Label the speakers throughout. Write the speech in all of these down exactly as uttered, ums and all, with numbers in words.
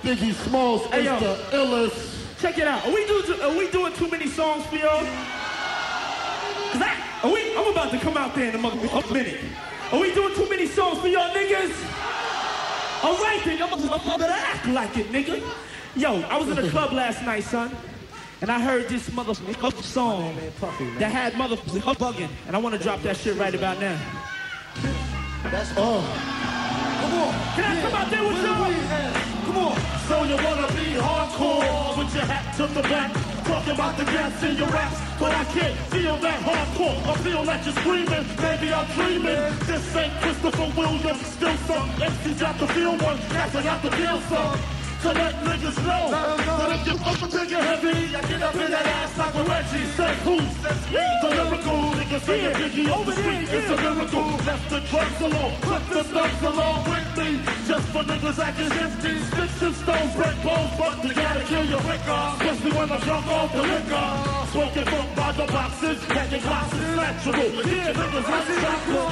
Speaker 1: Biggie Smalls
Speaker 2: hey,
Speaker 1: is
Speaker 2: yo.
Speaker 1: the illest.
Speaker 2: Check it out. Are we, do, are we doing too many songs for y'all? Cause I, are we, I'm about to come out there in a minute. Are we doing too many songs for y'all niggas? All right then, y'all better act like it, nigga. Yo, I was in the club last night, son, and I heard this motherfucking song that had motherfuckers bugging, and I want to drop that shit right about now.
Speaker 1: That's all.
Speaker 2: Come on. Can I come out there with y'all? Come on.
Speaker 1: So you wanna be hardcore with your hat to the back, talking about the gas in your raps, but I can't feel that hardcore. I feel like you're screaming, maybe I'm dreaming. This ain't Christopher Williams, still some M C's got the feel one, cats I got the feel some. To let niggas know that if you fuck a nigga heavy, I get up in that ass like a Reggie. Say who? That's me. The lyrical nigga saying Biggie over the street. It's a miracle. Left the drugs alone, put the thugs along with me. Just for niggas acting empty. Sticks and stones, break bones, but they gotta kill your quicker. Especially when I'm drunk off the liquor. Smoking funk by the boxes, packing glasses, natural. Yeah, niggas like chocolate.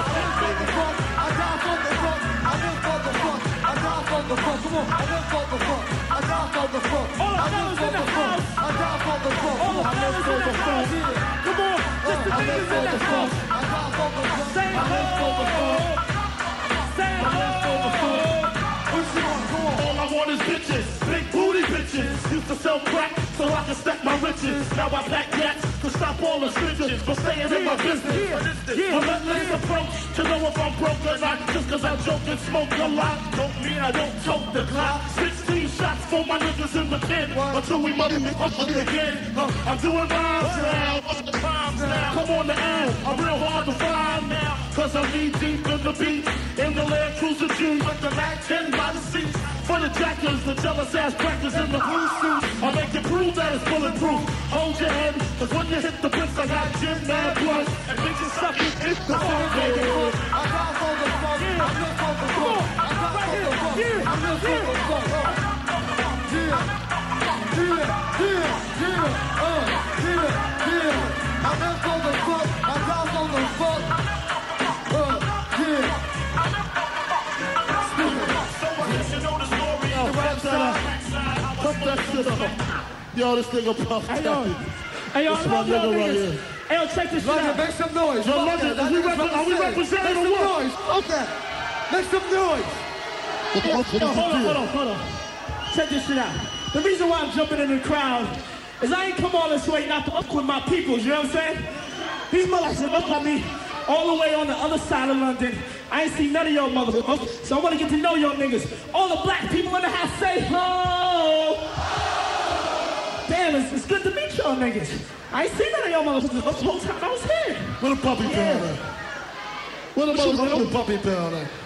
Speaker 3: I die for the fuck, I live for the fuck, I die for the fuck, come on, I live for the fuck, I die for the fuck, I live for the fuck, I die for the fuck, I live for the fuck,
Speaker 2: Come on, just the
Speaker 3: I live
Speaker 2: niggas
Speaker 3: for
Speaker 2: in
Speaker 3: the
Speaker 2: the
Speaker 3: fuck,
Speaker 2: house.
Speaker 3: I die for the fuck,
Speaker 2: Say
Speaker 3: I live for the fuck,
Speaker 2: Say
Speaker 3: I live for the fuck. What's on, come on.
Speaker 1: All I want is bitches, big booty bitches. Used to sell crack so I can stack my riches. Now I pack gats to stop all the snitches for staying in my business.
Speaker 2: yeah,
Speaker 1: Relentless approach to know if I'm broke or not. Just cause I joke and smoke a lot don't mean I don't choke the clock. sixteen shots for my niggas in the pen until we money up again. Uh, I'm doing rhymes now, rhymes now. Come on the L, I'm real hard to find now. Cause I'm knee deep in the beat, in the Land Cruiser G with the Mac ten by the seats. For the jackers, the jealous ass crackers in the blue suit, I make it prove that it's bulletproof. Hold your head, cause when you hit the bricks, I got gym mad blood. And bitches suck it, it's the fuck.
Speaker 3: I die for the fuck, I live for the fuck, I die for the fuck, I live for the fuck. Yeah, yeah, yeah, yeah, uh, yeah, yeah. I live for the fuck, I die for the fuck. Uh, yeah.
Speaker 1: Put that shit up. Yo, this nigga Puff
Speaker 2: Hey, yo. Hey, yo, I
Speaker 1: This my
Speaker 2: love y'all
Speaker 1: nigga right
Speaker 2: niggas.
Speaker 1: here.
Speaker 2: Hey, yo, check this shit
Speaker 3: London,
Speaker 2: out.
Speaker 3: make some noise.
Speaker 1: Yo,
Speaker 3: Fuck
Speaker 1: London,
Speaker 3: that.
Speaker 1: is we
Speaker 3: That
Speaker 1: rep-
Speaker 3: is
Speaker 1: are we
Speaker 3: what I'm
Speaker 1: representing
Speaker 3: saying.
Speaker 1: or what?
Speaker 3: Make some noise. Okay. Make some noise.
Speaker 1: What the
Speaker 2: Yo,
Speaker 1: fuck is
Speaker 2: hold on, hold
Speaker 1: this
Speaker 2: on, hold on. Check this shit out. The reason why I'm jumping in the crowd is I ain't come all this way not to up with my peoples, you know what I'm saying? These motherfuckers look at me all the way on the other side of London. I ain't seen none of y'all motherfuckers, so I want to get to know y'all niggas. All the black people in the house say ho! Damn, it's, it's good to meet y'all niggas. I ain't seen none of y'all motherfuckers the whole time I was here.
Speaker 1: Where the puppy
Speaker 2: Yeah.
Speaker 1: down at? Where the motherfucking puppy down at?